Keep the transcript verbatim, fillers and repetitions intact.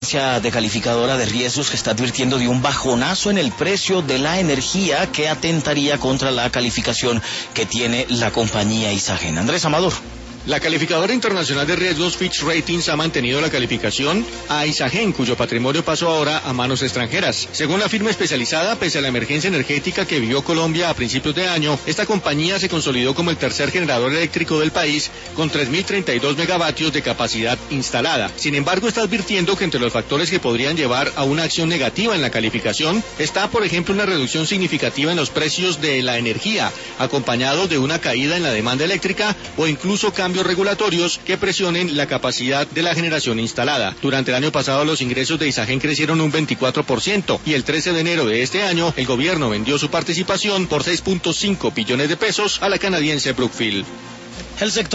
agencia de calificadora de riesgos que está advirtiendo de un bajonazo en el precio de la energía que atentaría contra la calificación que tiene la compañía Isagen. Andrés Amador. La calificadora internacional de riesgos Fitch Ratings ha mantenido la calificación a Isagen, cuyo patrimonio pasó ahora a manos extranjeras. Según la firma especializada, pese a la emergencia energética que vivió Colombia a principios de año, esta compañía se consolidó como el tercer generador eléctrico del país con tres mil treinta y dos megavatios de capacidad instalada. Sin embargo, está advirtiendo que entre los factores que podrían llevar a una acción negativa en la calificación está, por ejemplo, una reducción significativa en los precios de la energía, acompañado de una caída en la demanda eléctrica o incluso cambios regulatorios que presionen la capacidad de la generación instalada. Durante el año pasado los ingresos de Isagen crecieron un veinticuatro por ciento y el trece de enero de este año el gobierno vendió su participación por seis punto cinco billones de pesos a la canadiense Brookfield. El sector